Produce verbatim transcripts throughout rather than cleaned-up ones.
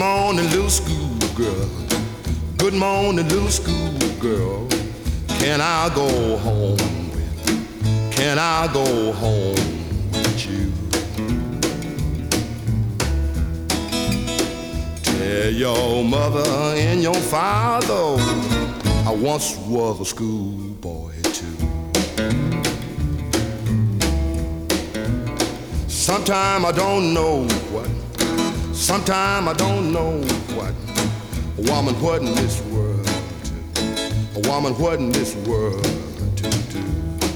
morning, little schoolgirl. Good morning, little schoolgirl. Can I go home with? Can I go home with you? Tell your mother and your father I once was a schoolboy too. Sometime I don't know what, sometime I don't know what a woman what in this world to, a woman what in this world to do.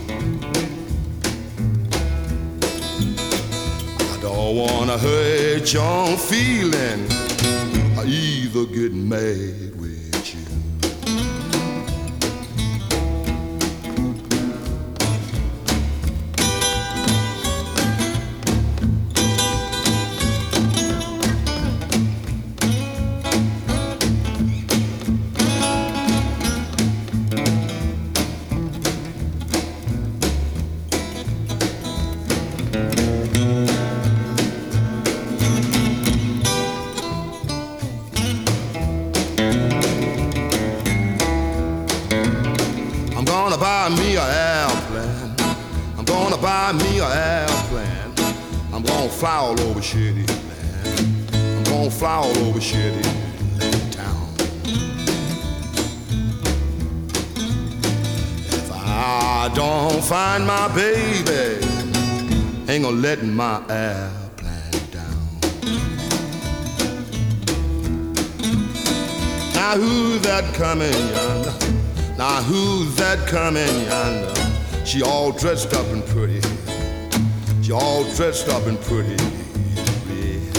I don't wanna hurt your feeling or either get mad with you. I'm gonna buy me an airplane. I'm gonna buy me an airplane. I'm gonna fly all over shitty land. I'm gonna fly all over shitty town. If I don't find my baby, ain't gonna let my airplane down. Now who's that coming yonder? Now who's that coming yonder? She all dressed up and pretty. She all dressed up and pretty. Yeah.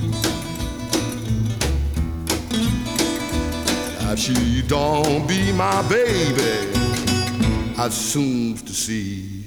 If she don't be my baby, I'd soon to see